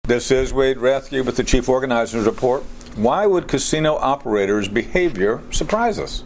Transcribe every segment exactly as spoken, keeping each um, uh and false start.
This is Wade Rathke with the Chief Organizers Report. Why would casino operators' behavior surprise us?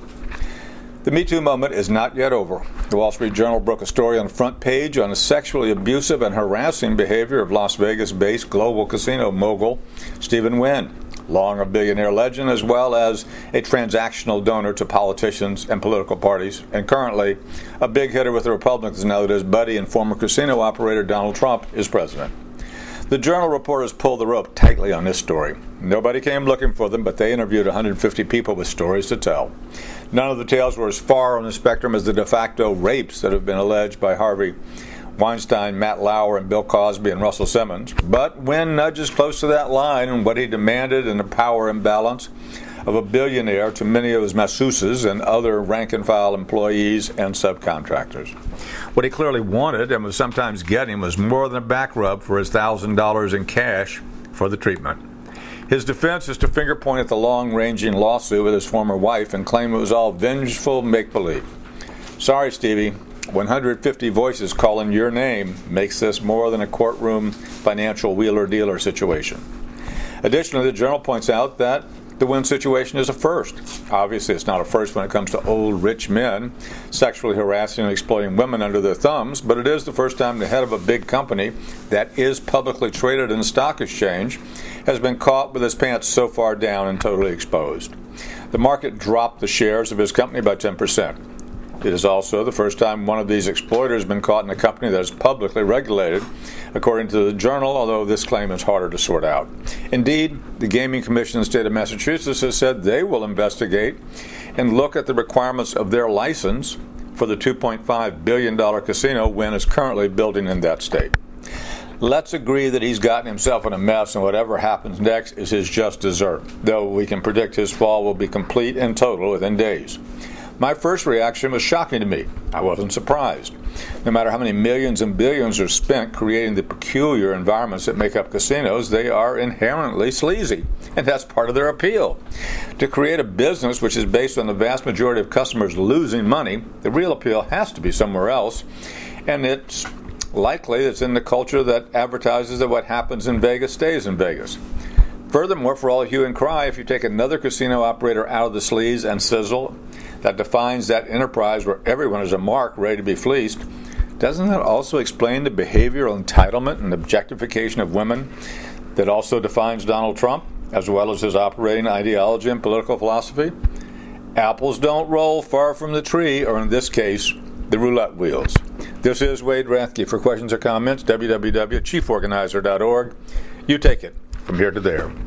The Me Too moment is not yet over. The Wall Street Journal broke a story on the front page on the sexually abusive and harassing behavior of Las Vegas-based global casino mogul Stephen Wynn, long a billionaire legend as well as a transactional donor to politicians and political parties, and currently a big hitter with the Republicans now that his buddy and former casino operator Donald Trump is president. The Journal reporters pulled the rope tightly on this story. Nobody came looking for them, but they interviewed one hundred fifty people with stories to tell. None of the tales were as far on the spectrum as the de facto rapes that have been alleged by Harvey Weinstein, Matt Lauer, and Bill Cosby and Russell Simmons. But Wynn nudges close to that line in what he demanded in the power imbalance of a billionaire to many of his masseuses and other rank-and-file employees and subcontractors. What he clearly wanted and was sometimes getting was more than a back rub for his one thousand dollars in cash for the treatment. His defense is to finger point at the long-ranging lawsuit with his former wife and claim it was all vengeful make-believe. Sorry, Stevie. one hundred fifty voices calling your name makes this more than a courtroom financial wheeler-dealer situation. Additionally, the Journal points out that the Wynn situation is a first. Obviously, it's not a first when it comes to old, rich men sexually harassing and exploiting women under their thumbs, but it is the first time the head of a big company that is publicly traded in the stock exchange has been caught with his pants so far down and totally exposed. The market dropped the shares of his company by ten percent. It is also the first time one of these exploiters has been caught in a company that is publicly regulated, according to the Journal, although this claim is harder to sort out. Indeed, the Gaming Commission in the state of Massachusetts has said they will investigate and look at the requirements of their license for the two point five billion dollars casino Wynn is currently building in that state. Let's agree that he's gotten himself in a mess, and whatever happens next is his just dessert, though we can predict his fall will be complete and total within days. My first reaction was shocking to me. I wasn't surprised. No matter how many millions and billions are spent creating the peculiar environments that make up casinos, they are inherently sleazy, and that's part of their appeal. To create a business which is based on the vast majority of customers losing money, the real appeal has to be somewhere else, and it's likely it's in the culture that advertises that what happens in Vegas stays in Vegas. Furthermore, for all hue and cry, if you take another casino operator out of the sleaze and sizzle that defines that enterprise where everyone is a mark ready to be fleeced, doesn't that also explain the behavioral entitlement and objectification of women that also defines Donald Trump, as well as his operating ideology and political philosophy? Apples don't roll far from the tree, or in this case, the roulette wheels. This is Wade Rathke. For questions or comments, w w w dot chief organizer dot org. You take it from here to there.